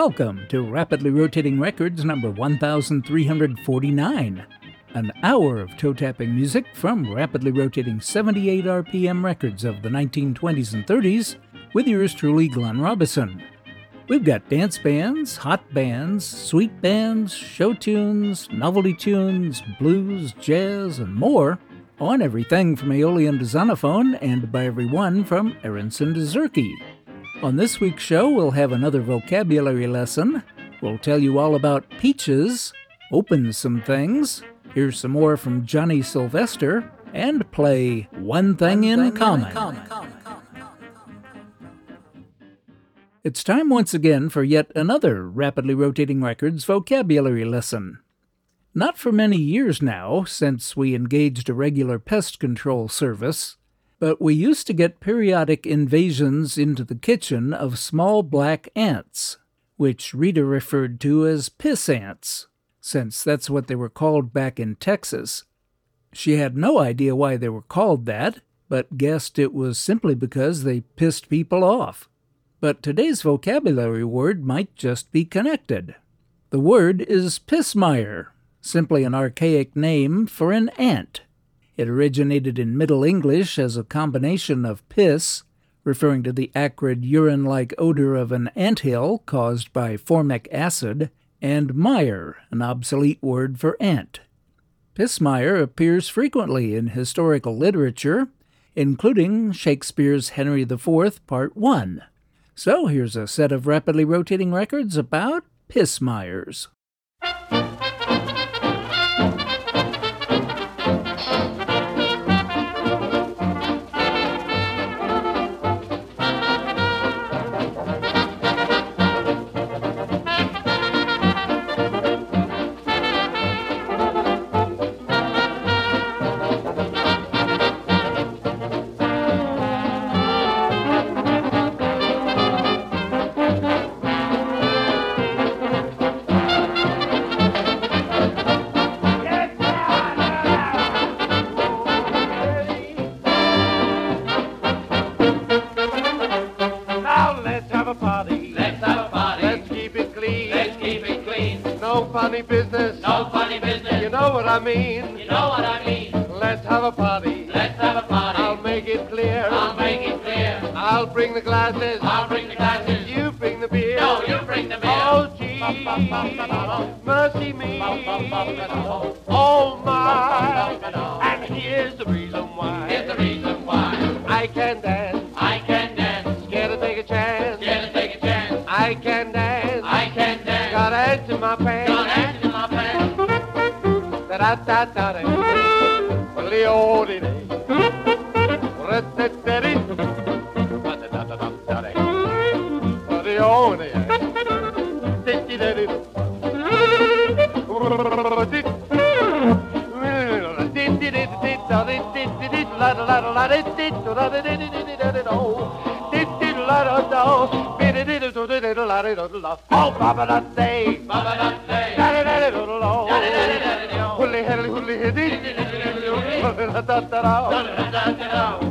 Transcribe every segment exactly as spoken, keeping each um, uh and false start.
Welcome to Rapidly Rotating Records number one thousand three hundred forty-nine, an hour of toe-tapping music from rapidly rotating seventy-eight R P M records of the nineteen twenties and thirties with yours truly, Glenn Robison. We've got dance bands, hot bands, sweet bands, show tunes, novelty tunes, blues, jazz, and more on everything from Aeolian to Zonophone and by everyone from Aronson to Zurke. On this week's show, we'll have another vocabulary lesson. We'll tell you all about peaches, open some things, hear some more from Johnny Sylvester, and play One Thing, One in, thing common. in Common. It's time once again for yet another Rapidly Rotating Records vocabulary lesson. Not for many years now, since we engaged a regular pest control service, but we used to get periodic invasions into the kitchen of small black ants, which Rita referred to as piss ants, since that's what they were called back in Texas. She had no idea why they were called that, but guessed it was simply because they pissed people off. But today's vocabulary word might just be connected. The word is pissmire, simply an archaic name for an ant. It originated in Middle English as a combination of piss, referring to the acrid urine-like odor of an anthill caused by formic acid, and mire, an obsolete word for ant. Pissmire appears frequently in historical literature, including Shakespeare's Henry the Fourth, Part one. So here's a set of rapidly rotating records about pissmires. Funny business. No funny business. You know what I mean. You know what I mean. Let's have a party. Let's have a party. I'll make it clear. I'll make it clear. I'll bring the glasses. I'll bring the glasses. You bring the beer. No, you bring the beer. Oh, gee. Mercy me. Oh, my. And here's the reason why. Here's the reason why. I can dance. I can dance. Scared to take a chance. Scared to take a chance. I can dance. I can dance. Got ants in my pants. Da da da da, Leo di di, Reteteri, da da da da da, Leo di di, Titi oh, Baba da day, Baba da day, da da da da, Hully Helly Hully Hiddy, da da da da.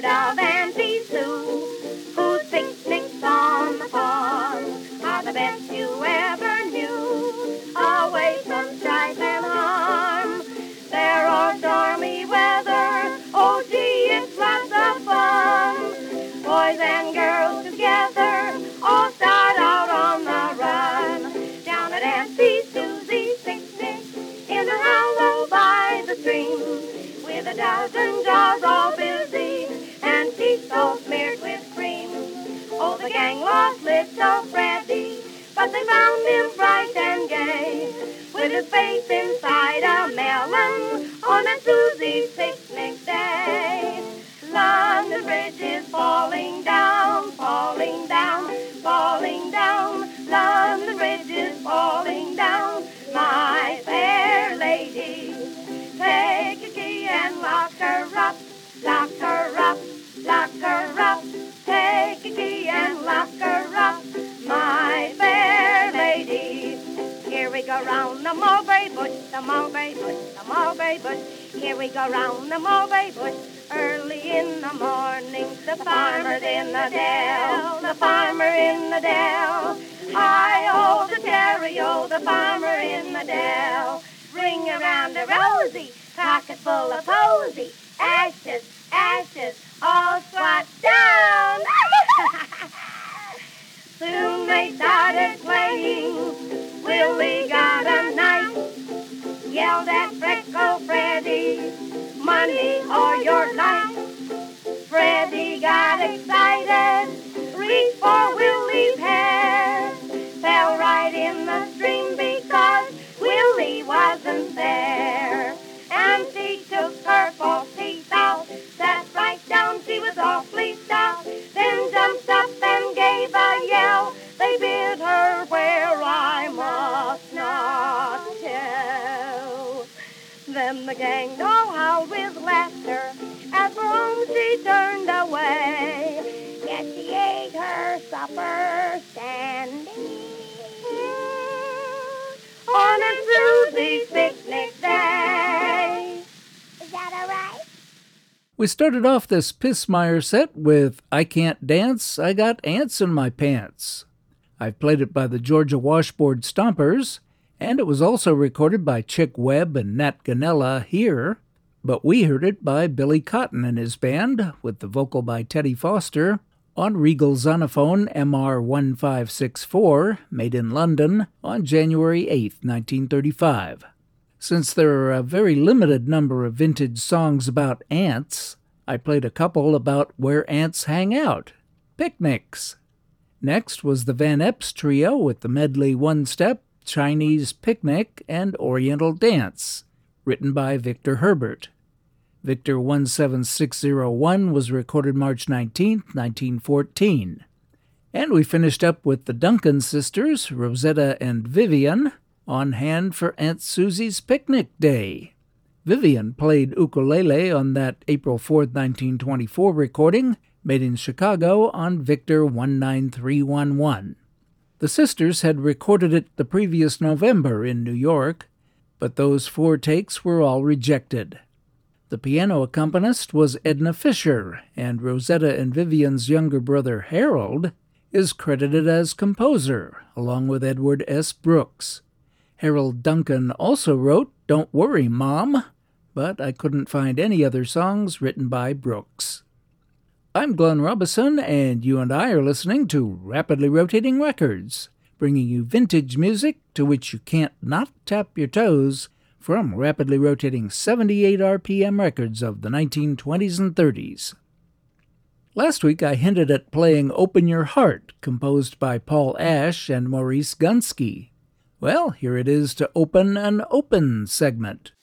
heard of Auntie Sue, whose picnics on the pond are the best you ever knew, away from strife and harm. There are stormy weather, oh gee, it's lots of fun. Boys and girls together all start out on the run. Down at Auntie Susie's picnic in the hollow by the stream, with a dozen jaws all busy and teeth all smeared with cream. Oh, the gang lost little Freddy, but they found him bright and gay, with his face inside a melon on a Susie's picnic day. London Bridge is falling down, falling down, falling down. London Bridge is falling down, my fair lady. Take a key and lock her up, lock her up, lock her up. Take a key and lock her up, my fair lady. Here we go round the mulberry bush, the mulberry bush, the mulberry bush. Here we go round the mulberry bush, early in the morning. The farmer's in the dell, the farmer in the dell. Hi-oh, the cherry-o, the farmer in the dell. Ring around a rosy, pocket full of posy. Ashes, ashes, all squat down. Soon they started playing Willie got a knife, yelled at Freckle Freddy, money or your life. Freddy got excited, reached for Willie's head, fell right in the stream because Willie wasn't there. And she took her false teeth out, sat right down, she was awfully stout, then jumped up and gave a yell. They bid her where I must not tell. Then the gang all howled with laughter, as for home she turned away. Yet she ate her supper standing on a Susie's picnic day. Is that all right? We started off this Pissmeyer set with I Can't Dance, I Got Ants in My Pants. I've played it by the Georgia Washboard Stompers, and it was also recorded by Chick Webb and Nat Ganella here, but we heard it by Billy Cotton and his band, with the vocal by Teddy Foster, on Regal Zonophone M R one five six four, made in London on January eighth, nineteen thirty-five. Since there are a very limited number of vintage songs about ants, I played a couple about where ants hang out, picnics. Next was the Van Epps Trio with the medley One Step, Chinese Picnic, and Oriental Dance, written by Victor Herbert. Victor one seven six zero one was recorded March nineteenth, nineteen fourteen. And we finished up with the Duncan sisters, Rosetta and Vivian, on hand for Aunt Susie's Picnic Day. Vivian played ukulele on that April fourth, nineteen twenty-four recording, made in Chicago on Victor one nine three one one. The sisters had recorded it the previous November in New York, but those four takes were all rejected. The piano accompanist was Edna Fisher, and Rosetta and Vivian's younger brother Harold is credited as composer, along with Edward S. Brooks. Harold Duncan also wrote Don't Worry, Mom, but I couldn't find any other songs written by Brooks. I'm Glenn Robison, and you and I are listening to Rapidly Rotating Records, bringing you vintage music to which you can't not tap your toes from rapidly rotating seventy-eight R P M records of the nineteen twenties and thirties. Last week I hinted at playing Open Your Heart, composed by Paul Ash and Maurice Gunsky. Well, here it is to open an open segment.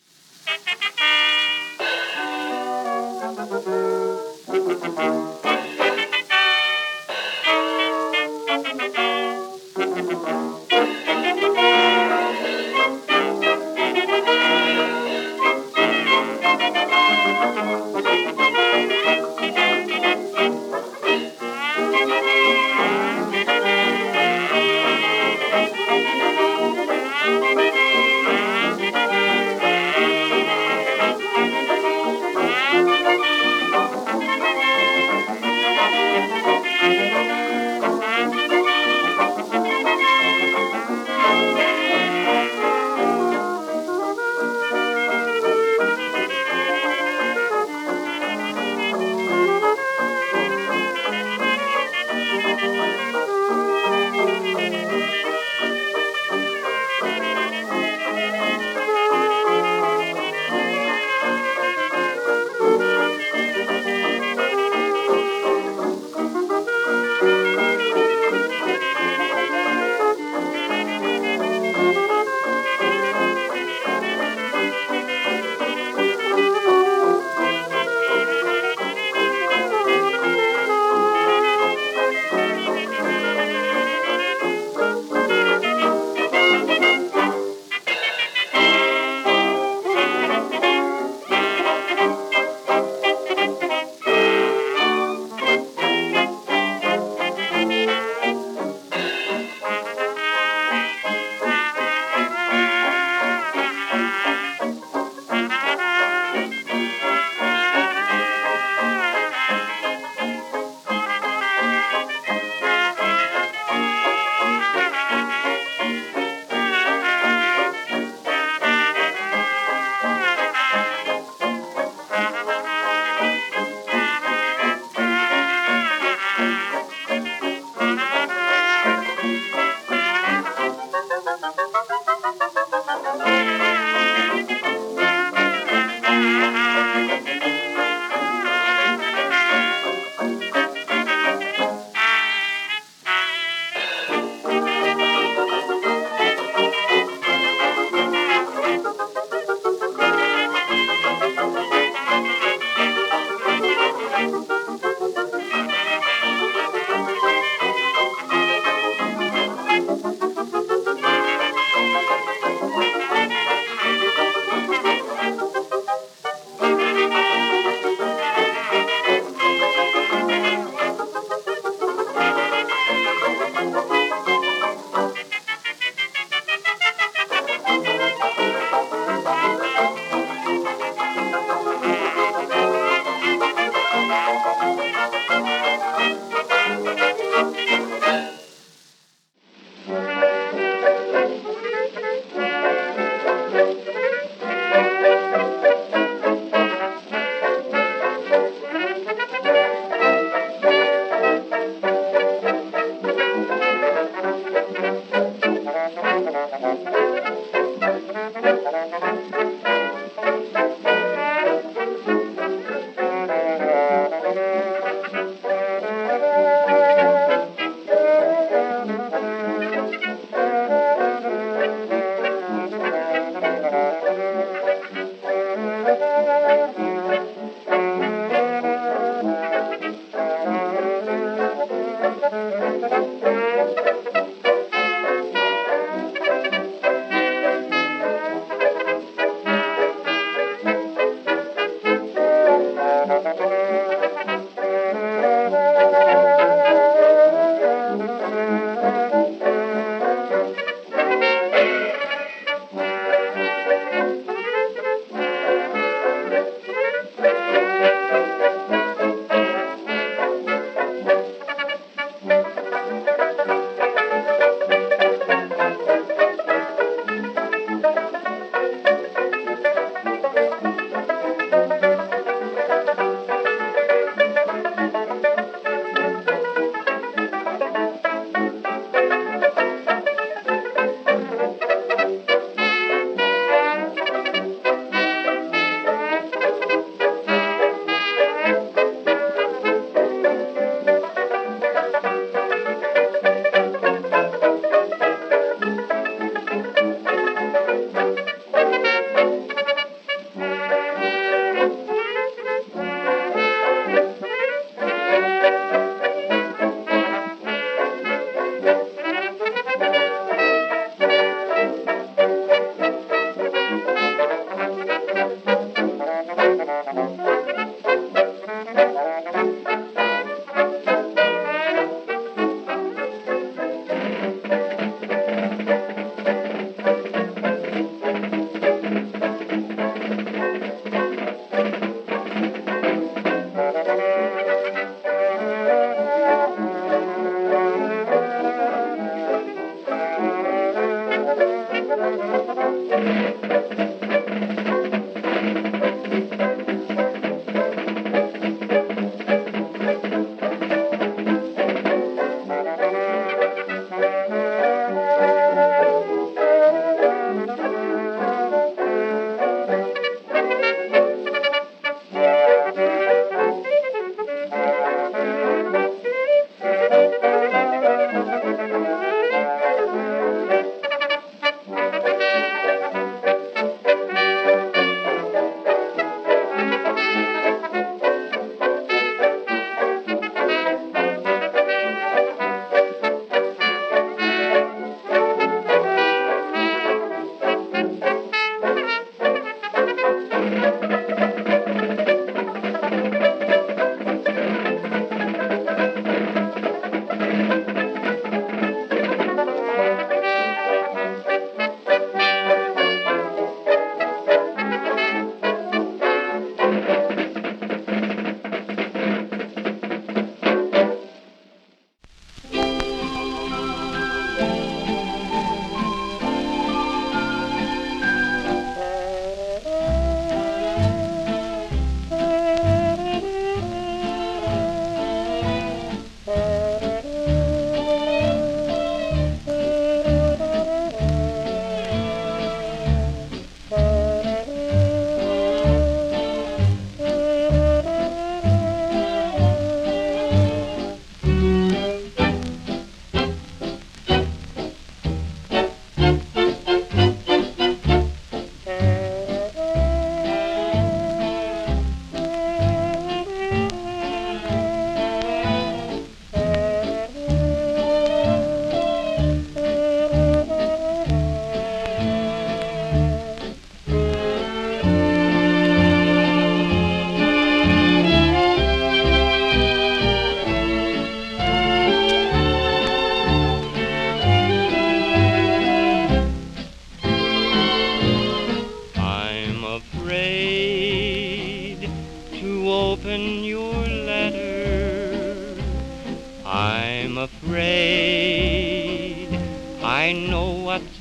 afraid I know what's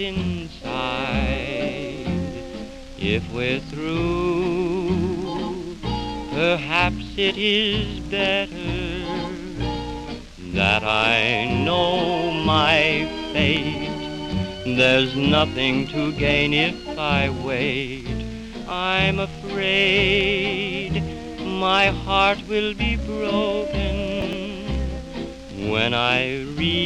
inside. If we're through, perhaps it is better that I know my fate. There's nothing to gain if I wait. I'm afraid my heart will be broken when I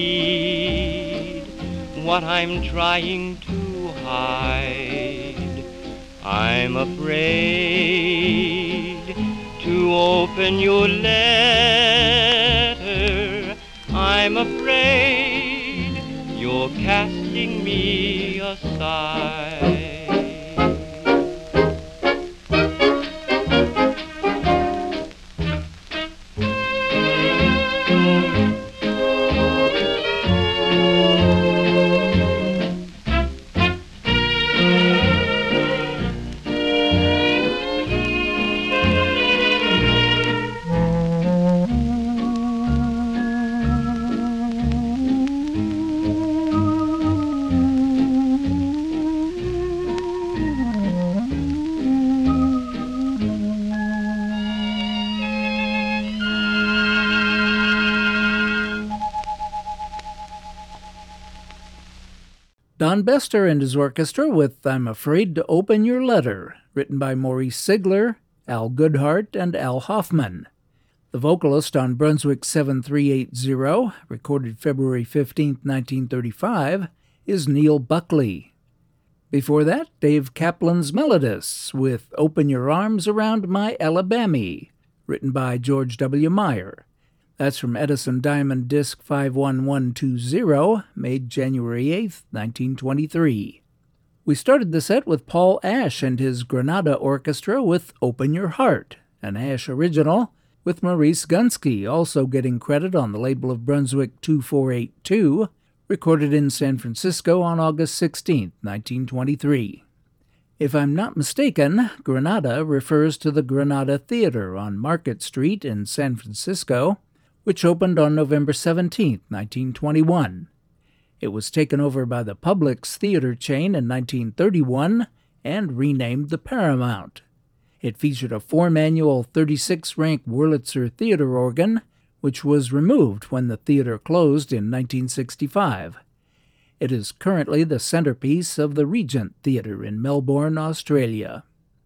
read what I'm trying to hide. I'm afraid to open your letter. I'm afraid you're casting me aside. Don Bester and his orchestra with I'm Afraid to Open Your Letter, written by Maurice Sigler, Al Goodhart, and Al Hoffman. The vocalist on Brunswick seven three eight zero, recorded February fifteenth, nineteen thirty-five, is Neil Buckley. Before that, Dave Kaplan's Melodists with Open Your Arms Around My Alabamy, written by George W. Meyer. That's from Edison Diamond Disc five one one two zero, made January eighth, nineteen twenty-three. We started the set with Paul Ash and his Granada Orchestra with Open Your Heart, an Ash original, with Maurice Gunsky also getting credit on the label of Brunswick two four eight two, recorded in San Francisco on August sixteenth, nineteen twenty-three. If I'm not mistaken, Granada refers to the Granada Theater on Market Street in San Francisco, which opened on November seventeenth, nineteen twenty-one. It was taken over by the Publix theater chain in nineteen thirty-one and renamed the Paramount. It featured a four-manual thirty-six rank Wurlitzer theater organ, which was removed when the theater closed in nineteen sixty-five. It is currently the centerpiece of the Regent Theatre in Melbourne, Australia.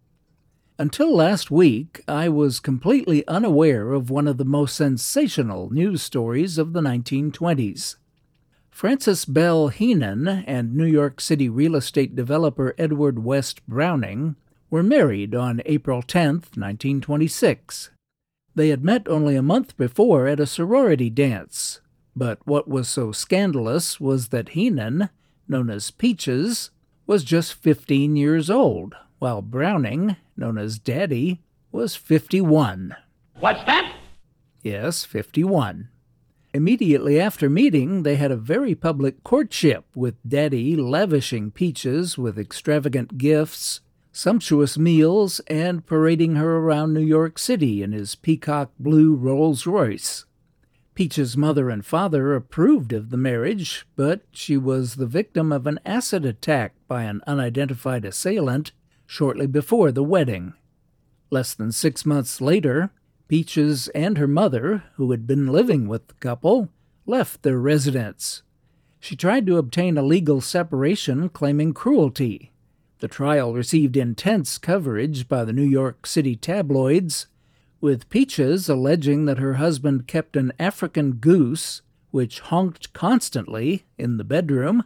Until last week, I was completely unaware of one of the most sensational news stories of the nineteen twenties. Frances Bell Heenan and New York City real estate developer Edward West Browning were married on April tenth, nineteen twenty-six. They had met only a month before at a sorority dance. But what was so scandalous was that Heenan, known as Peaches, was just fifteen years old, while Browning, known as Daddy, was fifty-one. What's that? Yes, fifty-one. Immediately after meeting, they had a very public courtship, with Daddy lavishing Peaches with extravagant gifts, sumptuous meals, and parading her around New York City in his peacock blue Rolls-Royce. Peach's mother and father approved of the marriage, but she was the victim of an acid attack by an unidentified assailant shortly before the wedding. Less than six months later, Peaches and her mother, who had been living with the couple, left their residence. She tried to obtain a legal separation, claiming cruelty. The trial received intense coverage by the New York City tabloids, with Peaches alleging that her husband kept an African goose, which honked constantly in the bedroom,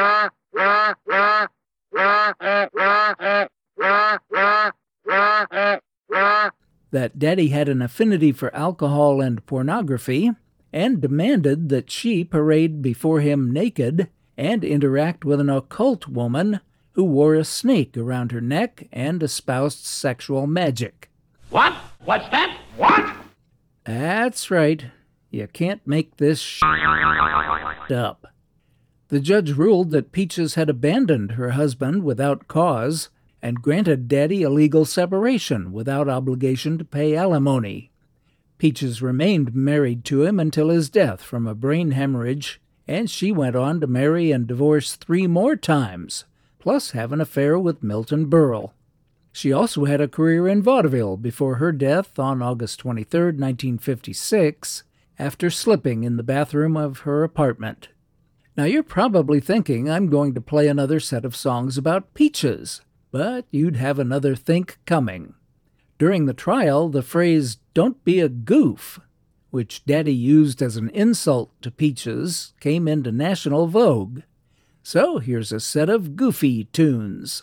that Daddy had an affinity for alcohol and pornography, and demanded that she parade before him naked and interact with an occult woman who wore a snake around her neck and espoused sexual magic. What? What's that? What? That's right. You can't make this sh** up. The judge ruled that Peaches had abandoned her husband without cause and granted Daddy a legal separation without obligation to pay alimony. Peaches remained married to him until his death from a brain hemorrhage, and she went on to marry and divorce three more times, plus have an affair with Milton Berle. She also had a career in vaudeville before her death on August twenty-third, nineteen fifty-six, after slipping in the bathroom of her apartment. Now you're probably thinking I'm going to play another set of songs about Peaches, but you'd have another think coming. During the trial, the phrase, "Don't be a goof," which Daddy used as an insult to Peaches, came into national vogue. So here's a set of goofy tunes.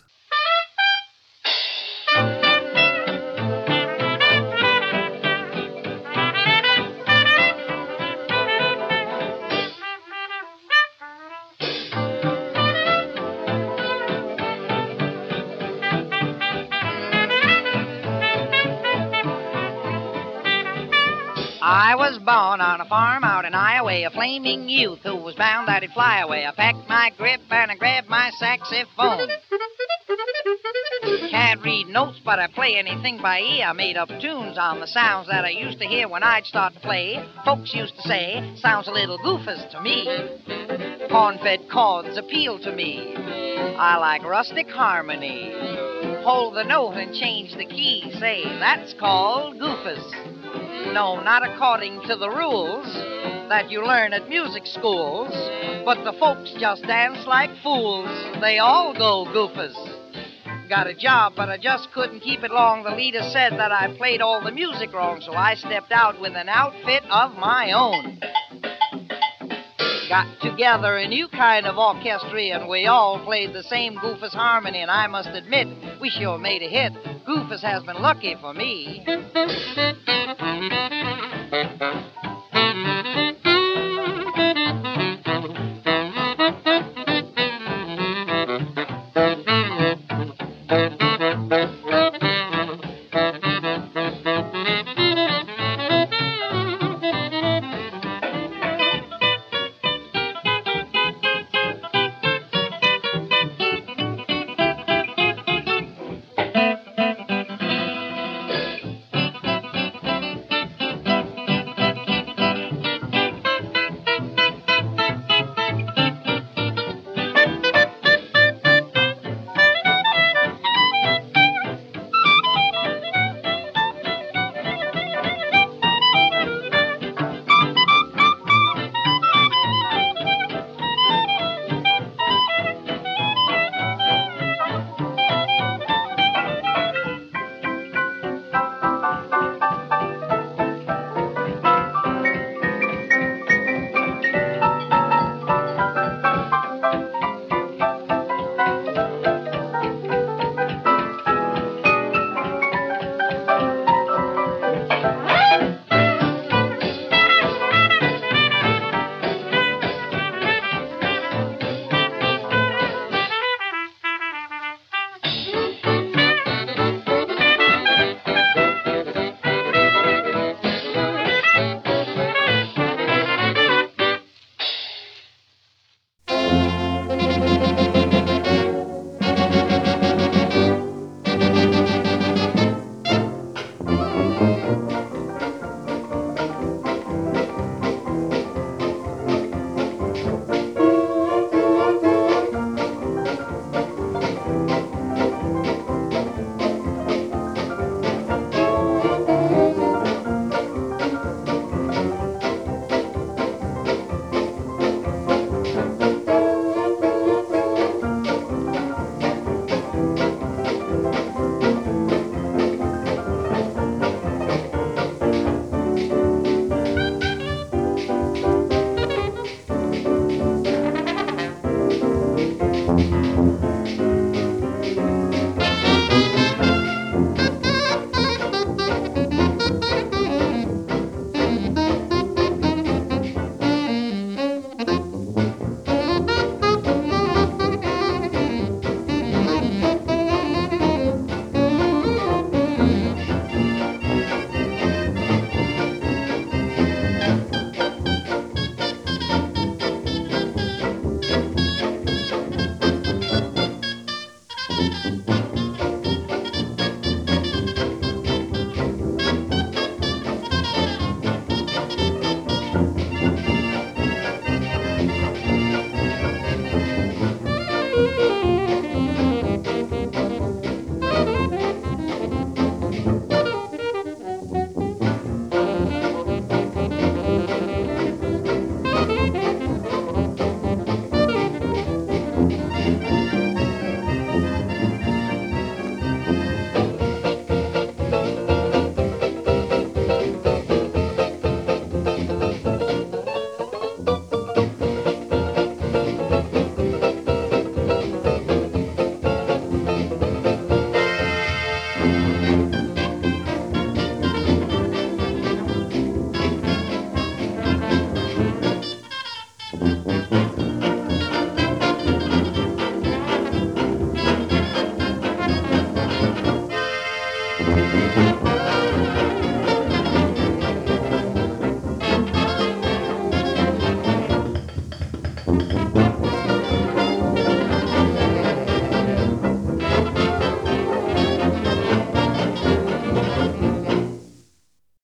I was born on a farm out in Iowa, a flaming youth who was bound that he'd fly away. I packed my grip and I grabbed my saxophone. Can't read notes, but I play anything by ear. I made up tunes on the sounds that I used to hear when I'd start to play. Folks used to say, sounds a little goofus to me. Corn-fed chords appeal to me. I like rustic harmony. Hold the note and change the key. Say, that's called goofus. No, not according to the rules that you learn at music schools, but the folks just dance like fools. They all go goofus. Got a job, but I just couldn't keep it long. The leader said that I played all the music wrong, so I stepped out with an outfit of my own. Got together a new kind of orchestra, and we all played the same Goofus harmony, and I must admit, we sure made a hit. Goofus has been lucky for me.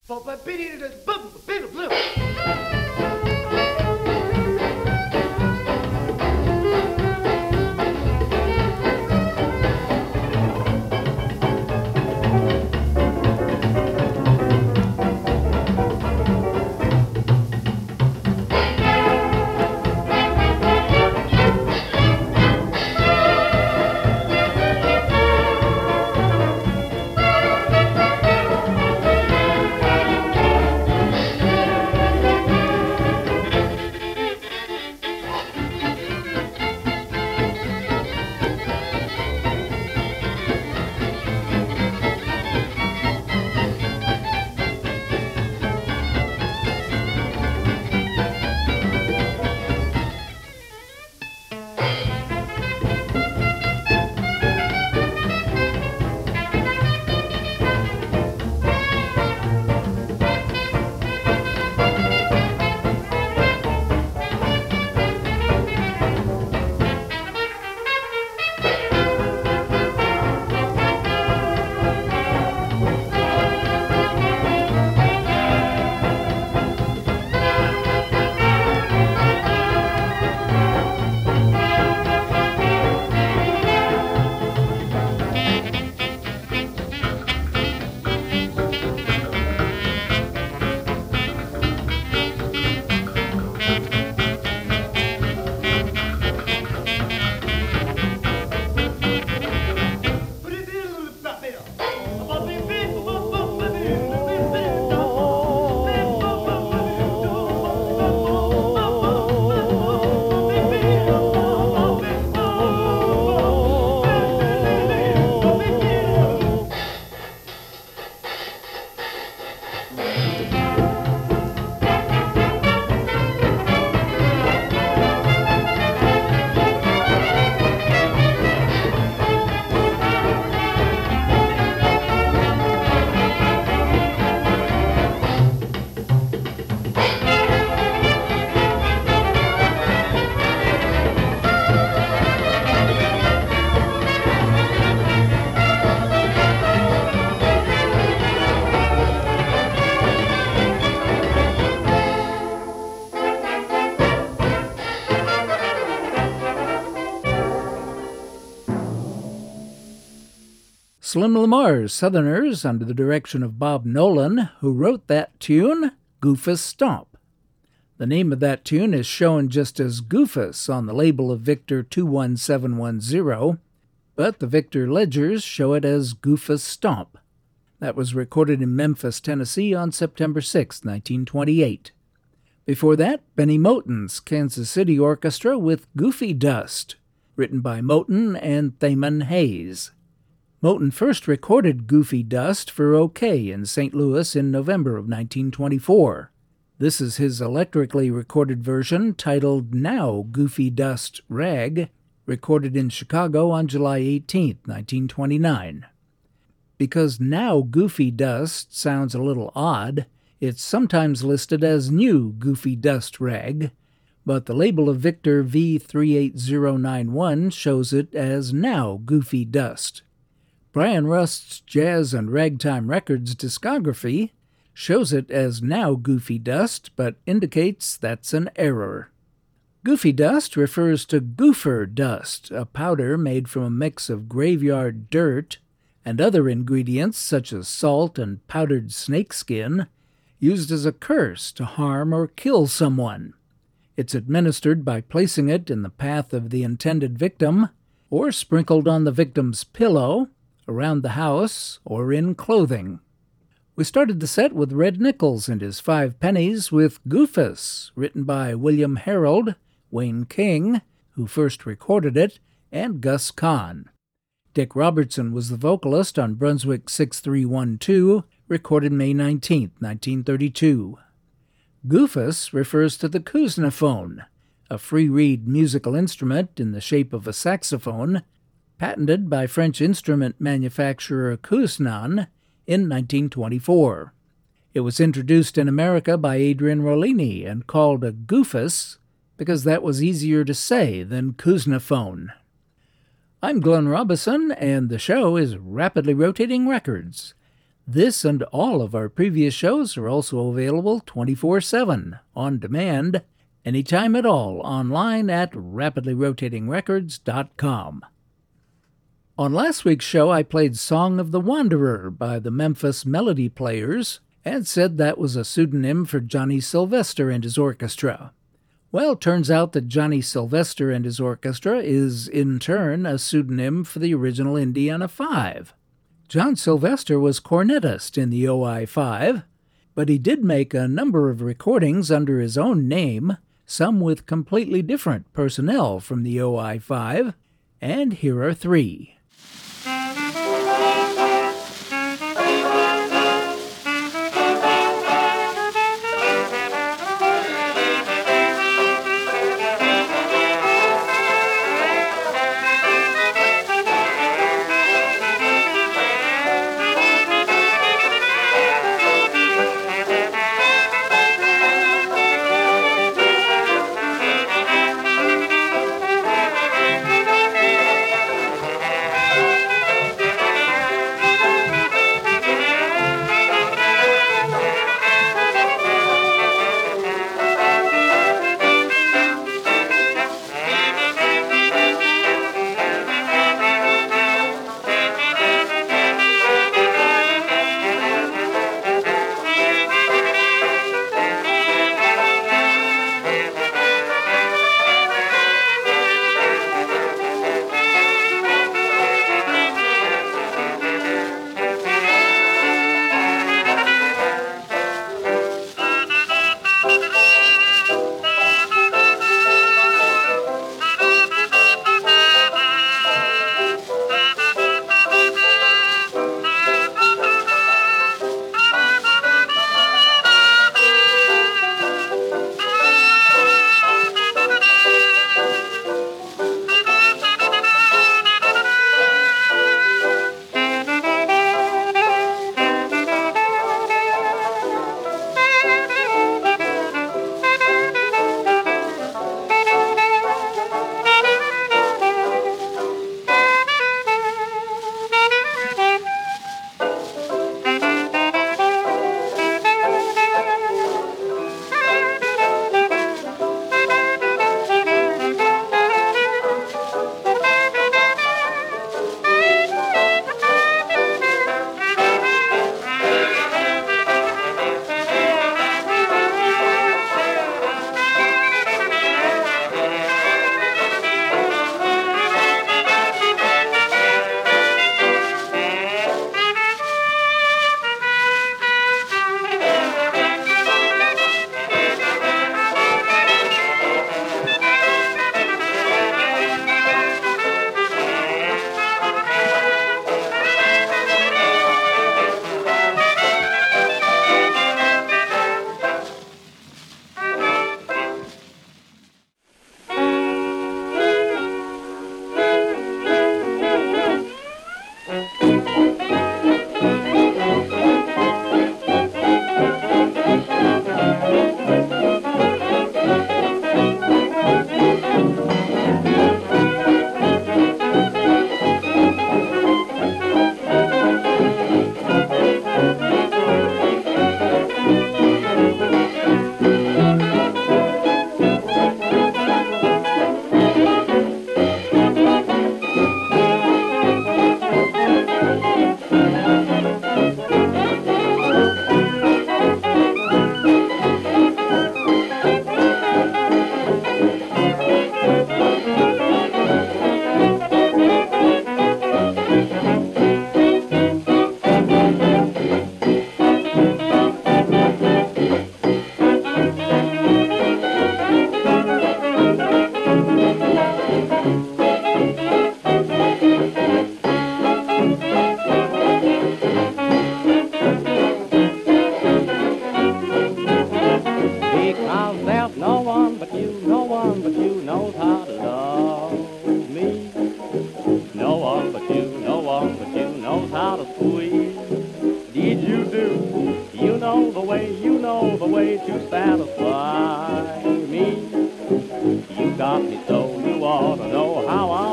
Slim Lamar's Southerners, under the direction of Bob Nolan, who wrote that tune, Goofus Stomp. The name of that tune is shown just as Goofus on the label of Victor two one seven one zero, but the Victor ledgers show it as Goofus Stomp. That was recorded in Memphis, Tennessee on September sixth, nineteen twenty-eight. Before that, Benny Moten's Kansas City Orchestra with Goofy Dust, written by Moten and Thamon Hayes. Moten first recorded Goofy Dust for OK in Saint Louis in November of nineteen twenty-four. This is his electrically recorded version titled Now Goofy Dust Rag, recorded in Chicago on July eighteenth, nineteen twenty-nine. Because Now Goofy Dust sounds a little odd, it's sometimes listed as New Goofy Dust Rag, but the label of Victor V three eight zero nine one shows it as Now Goofy Dust. Brian Rust's Jazz and Ragtime Records discography shows it as Now Goofy Dust, but indicates that's an error. Goofy Dust refers to gopher dust, a powder made from a mix of graveyard dirt and other ingredients such as salt and powdered snakeskin, used as a curse to harm or kill someone. It's administered by placing it in the path of the intended victim, or sprinkled on the victim's pillow, around the house, or in clothing. We started the set with Red Nichols and his Five Pennies with Goofus, written by William Harold, Wayne King, who first recorded it, and Gus Kahn. Dick Robertson was the vocalist on Brunswick six three one two, recorded May nineteenth, nineteen thirty-two. Goofus refers to the Kuznaphone, a free-reed musical instrument in the shape of a saxophone, patented by French instrument manufacturer Kuznan in nineteen twenty-four. It was introduced in America by Adrian Rollini and called a goofus because that was easier to say than Kuznaphone. I'm Glenn Robison, and the show is Rapidly Rotating Records. This and all of our previous shows are also available twenty-four seven, on demand, anytime at all, online at rapidly rotating records dot com. On last week's show, I played Song of the Wanderer by the Memphis Melody Players and said that was a pseudonym for Johnny Sylvester and his orchestra. Well, turns out that Johnny Sylvester and his orchestra is, in turn, a pseudonym for the original Indiana Five. John Sylvester was cornetist in the O I five, but he did make a number of recordings under his own name, some with completely different personnel from the O I five, and here are three.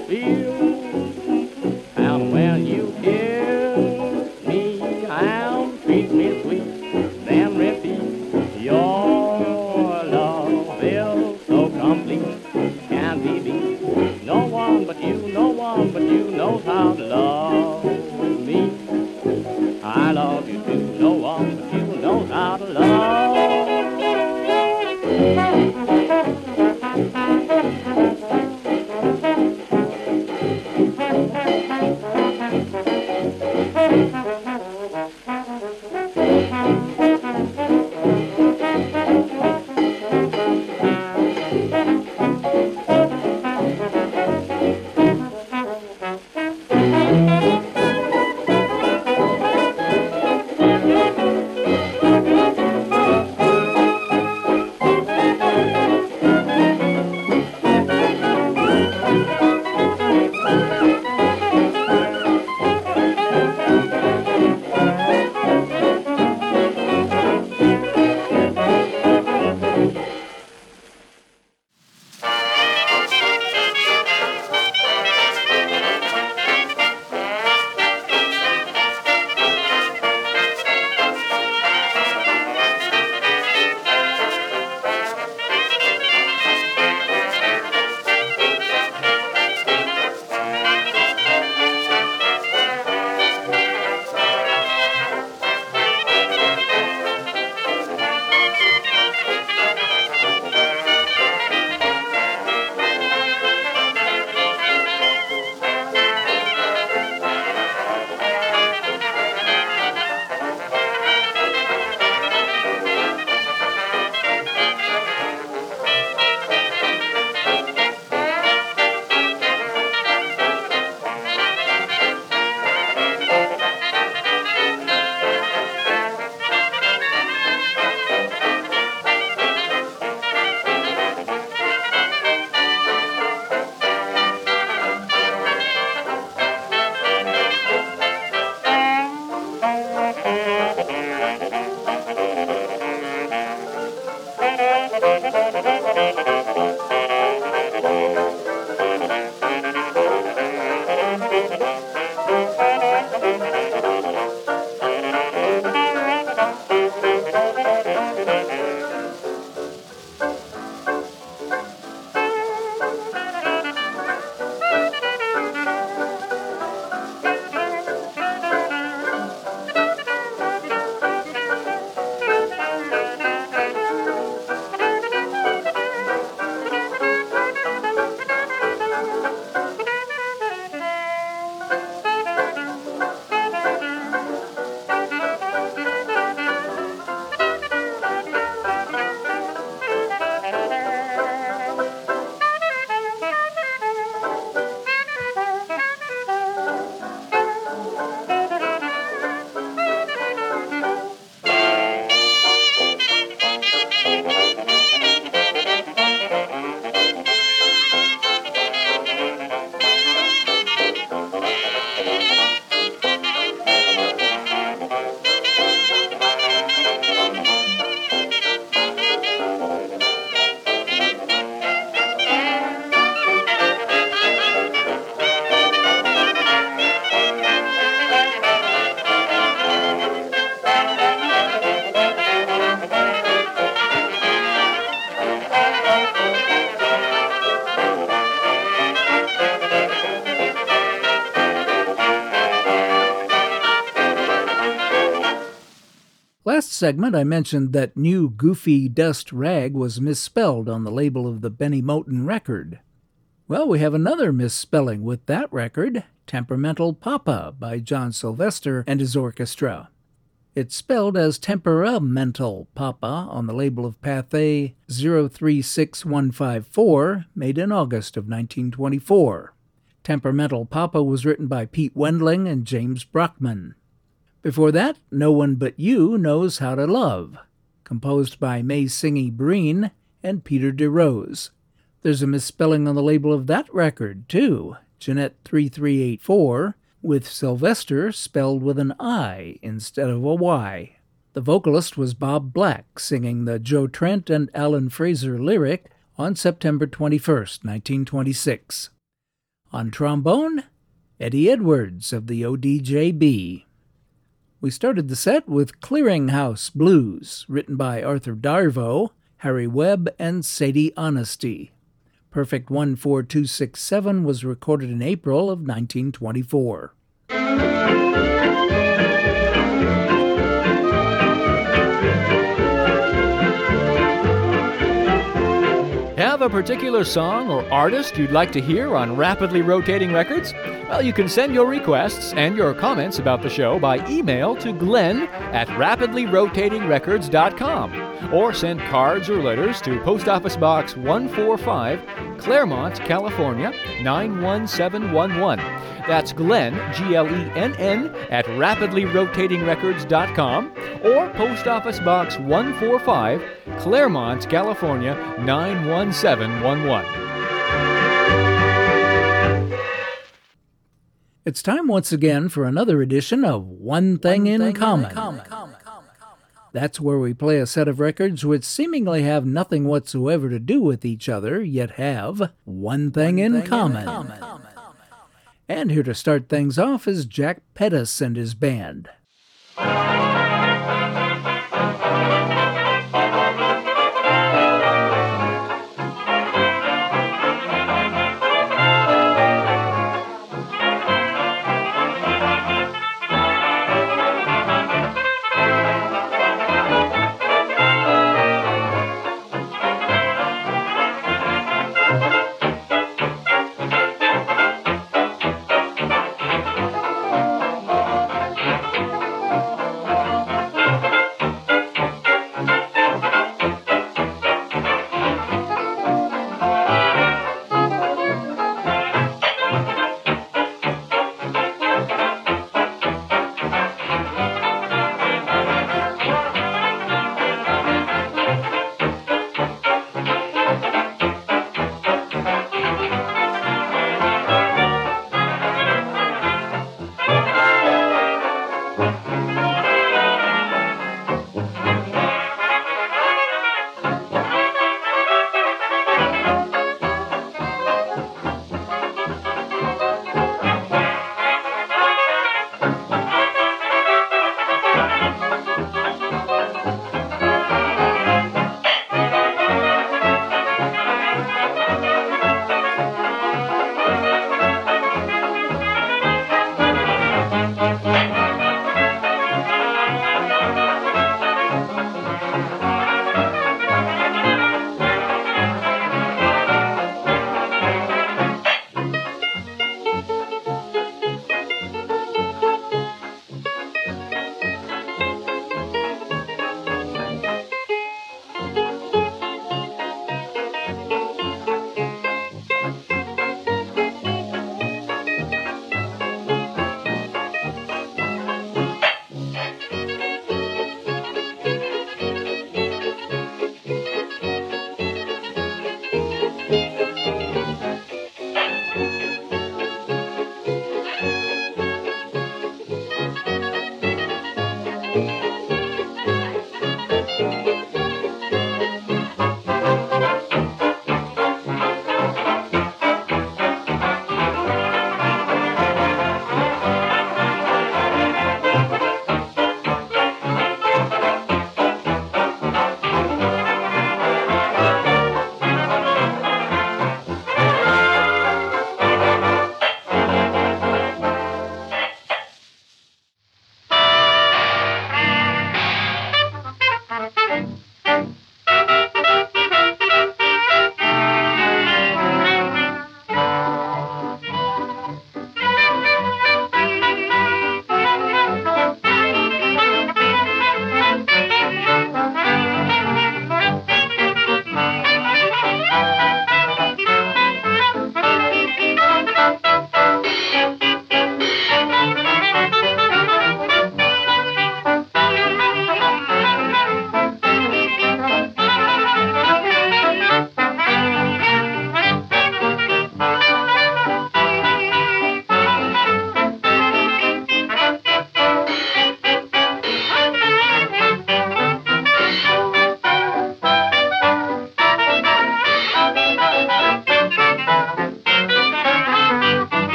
And when you kiss me, I'll Last segment, I mentioned that New Goofy Dust Rag was misspelled on the label of the Benny Moten record. Well, we have another misspelling with that record, Temperamental Papa by John Sylvester and his orchestra. It's spelled as Temperamental Papa on the label of Pathé zero three six one five four, made in August of nineteen twenty-four. Temperamental Papa was written by Pete Wendling and James Brockman. Before that, No One But You Knows How to Love, composed by May Singy Breen and Peter DeRose. There's a misspelling on the label of that record, too, Jeanette three three eight four, with Sylvester spelled with an I instead of a Y. The vocalist was Bob Black, singing the Joe Trent and Alan Fraser lyric on September twenty-first, nineteen twenty-six. On trombone, Eddie Edwards of the O D J B. We started the set with Clearinghouse Blues, written by Arthur Darvo, Harry Webb, and Sadie Honesty. Perfect one four two six seven was recorded in April of nineteen twenty-four. have a particular song or artist you'd like to hear on Rapidly Rotating Records? Well, you can send your requests and your comments about the show by email to Glenn at rapidly rotating records dot com, or send cards or letters to Post Office Box one forty-five, Claremont, California, nine one seven one one. That's Glenn, G L E N N, at rapidly rotating records dot com, or Post Office Box one forty-five, Claremont, California, nine one seven one one. It's time once again for another edition of One Thing, One in, thing common. in Common. That's where we play a set of records which seemingly have nothing whatsoever to do with each other, yet have one thing, one in, thing common. in common. And here to start things off is Jack Pettis and his band.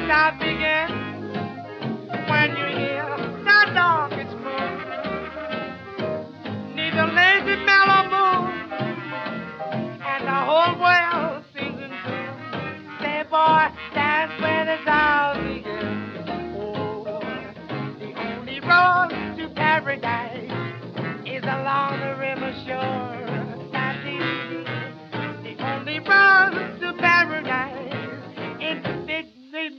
South begins when you hear the darkest moon. Need a lazy mellow moon, and the whole world sings in tune. Say, boy, that's where the South begins. Oh, the only road to paradise is along the river shore. That's easy. The only road to paradise is the big, big,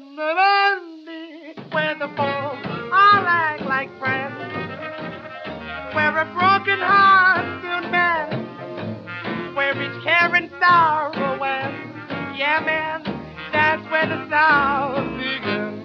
where the folks all act like friends, where a broken heart still mends, where each care and sorrow ends. Yeah, man, that's where the South begins.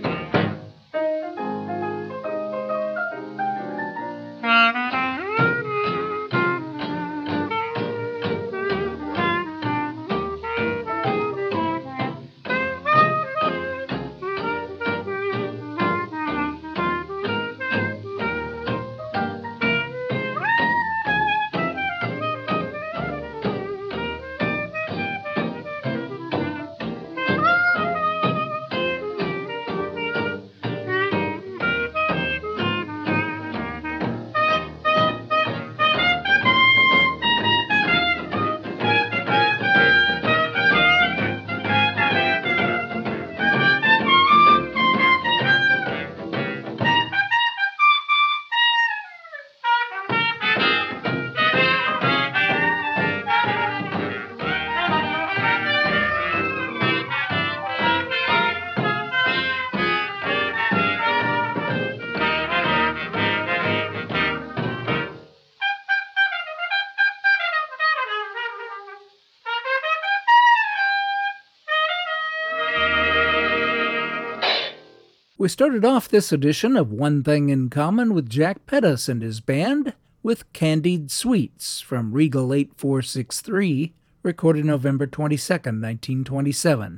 We started off this edition of One Thing in Common with Jack Pettis and his band with Candied Sweets from Regal eight four six three, recorded November twenty-second, nineteen twenty-seven.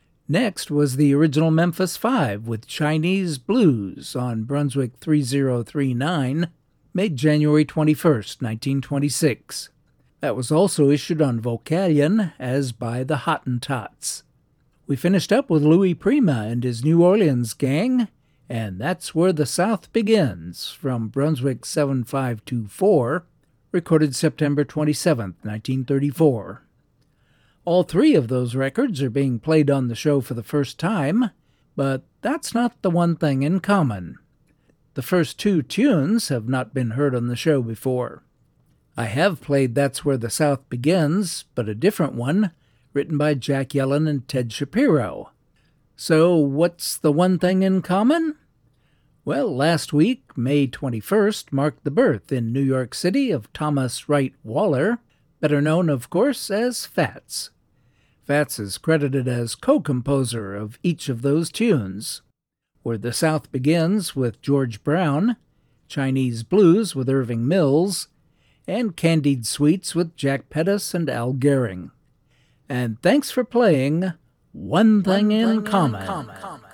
Next was the original Memphis Five with Chinese Blues on Brunswick three oh three nine, made January twenty-first, nineteen twenty-six. That was also issued on Vocalion as by the Hottentots. We finished up with Louis Prima and his New Orleans gang, and That's Where the South Begins from Brunswick seven five two four, recorded September twenty-seventh, nineteen thirty-four. All three of those records are being played on the show for the first time, but that's not the one thing in common. The first two tunes have not been heard on the show before. I have played That's Where the South Begins, but a different one, written by Jack Yellen and Ted Shapiro. So what's the one thing in common? Well, last week, May twenty-first, marked the birth in New York City of Thomas Wright Waller, better known, of course, as Fats. Fats is credited as co-composer of each of those tunes. Where the South Begins with George Brown, Chinese Blues with Irving Mills, and Candied Sweets with Jack Pettis and Al Gehring. And thanks for playing One Thing, One in, thing common. in Common.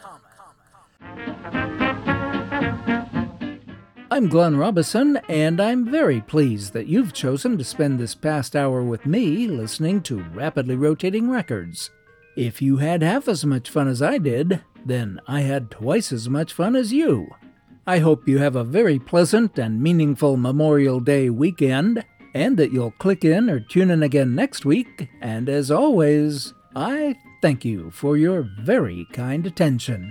I'm Glenn Robison, and I'm very pleased that you've chosen to spend this past hour with me listening to Rapidly Rotating Records. If you had half as much fun as I did, then I had twice as much fun as you. I hope you have a very pleasant and meaningful Memorial Day weekend, and that you'll click in or tune in again next week, and as always, I thank you for your very kind attention.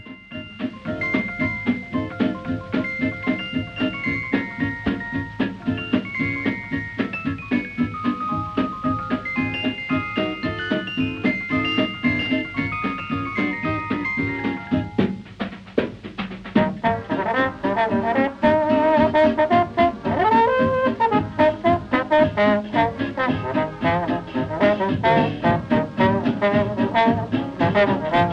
Thank you.